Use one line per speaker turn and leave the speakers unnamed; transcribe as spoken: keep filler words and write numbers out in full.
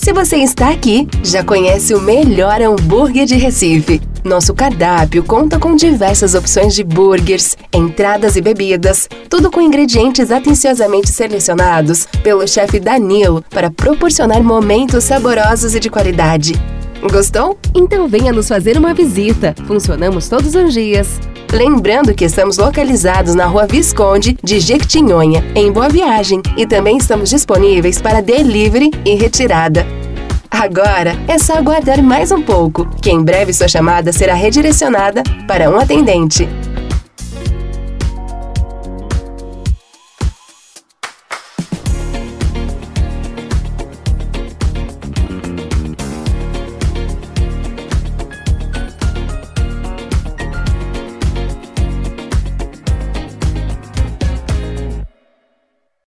Se você está aqui, já conhece o melhor hambúrguer de Recife. Nosso cardápio conta com diversas opções de burgers, entradas e bebidas, tudo com ingredientes atenciosamente selecionados pelo chefe Danilo para proporcionar momentos saborosos e de qualidade. Gostou? Então venha nos fazer uma visita. Funcionamos todos os dias. Lembrando que estamos localizados na Rua Visconde de Jequitinhonha, em Boa Viagem, e também estamos disponíveis para delivery e retirada. Agora é só aguardar mais um pouco, que em breve sua chamada será redirecionada para um atendente.